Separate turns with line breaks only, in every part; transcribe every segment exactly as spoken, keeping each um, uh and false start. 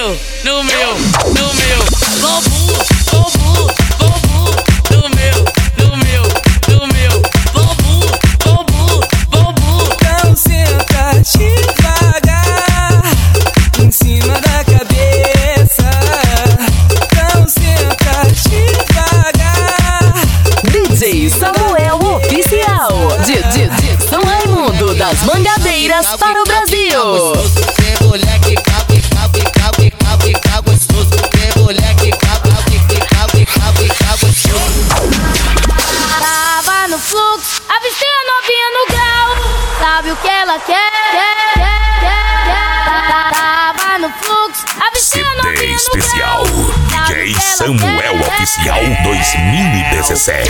meu, no meu, no meu, bambu, bambu, bambu, no meu, no meu, no meu, bambu, bambu, bambu.
Então senta devagar em cima da cabeça. Então senta devagar.
D J Samuel Oficial, de, de, de São Raimundo das Mangabeiras para o Brasil.
Tem mulher que cabe, cabe, cabe, cabe, cabe gostoso. Tem mulher que cabe, cabe, cabe, cabe, cabe gostoso.
Tava no fluxo, avistei a novinha no grau. Sabe o que ela quer? quer, quer, quer, quer. Tava no fluxo, avistei a novinha no grau.
Especial D J Samuel Oficial dois mil e dezesseis.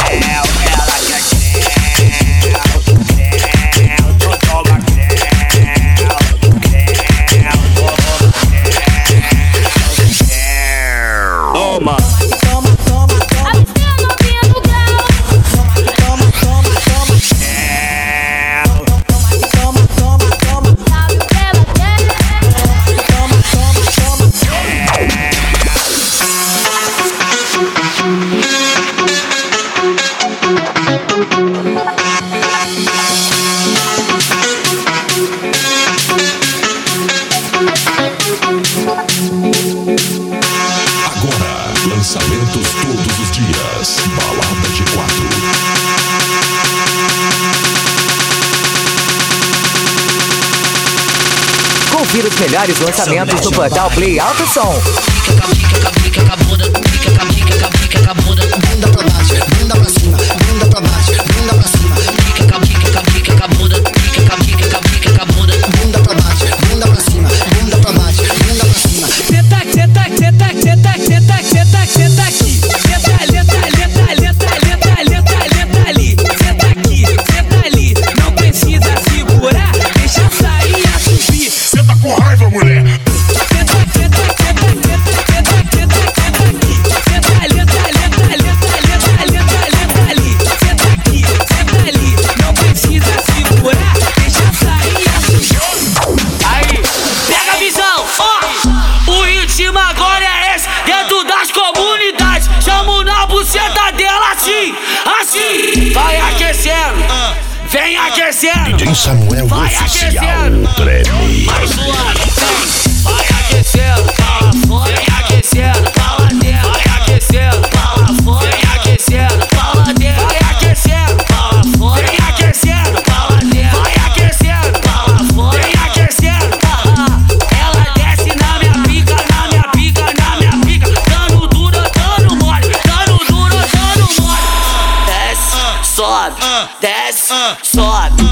Toma, toma, toma, toma. Avistei a novinha no grau.
Toma, toma, toma. Toma, toma, toma.
Sabe o que ela quer?
Toma, toma, toma.
Agora, lançamentos todos os dias. Balada de quatro.
Confira os melhores lançamentos no portal Play Alto Som.
Bunda pra baixo, bunda pra cima, bunda pra baixo, bunda pra cima. Bunda pra baixo, bunda pra cima, bunda pra baixo, bunda pra cima.
Senta, senta, senta, senta, senta, senta, senta aqui. Senta, lenta, lenta, lenta, lenta, lenta, lenta ali. Senta aqui, senta ali. Não precisa segurar, deixa sair a subir.
Senta com raiva, mulher.
Senta, senta, senta, senta, senta, senta, senta aqui. Senta, lenta, lenta, lenta, lenta, lenta, lenta ali. Senta aqui, senta ali. Não precisa segurar, deixa sair a subir.
Aí, pega a visão, ó. O ritmo agora é esse, dentro das comunidades. Chamo na buceta dela assim, assim. Vai aquecendo, vem aquecendo.
D J Samuel
Vai
Oficial
aquecendo.
Treme.
Mais suave, vem. Vai aquecendo, fala fora. Vem aquecendo, fala dentro. Vai aquecendo, fala fora. Vem aquecendo, fala dentro. Vai aquecendo, fala fora. Vem aquecendo, fala dentro. Vai aquecendo, fala fora. Vem aquecendo, fala. Ela desce na minha pica, na minha pica, na minha pica. Dando duro, dando mole. Dando duro, dando mole. Desce, sobe, desce, sobe.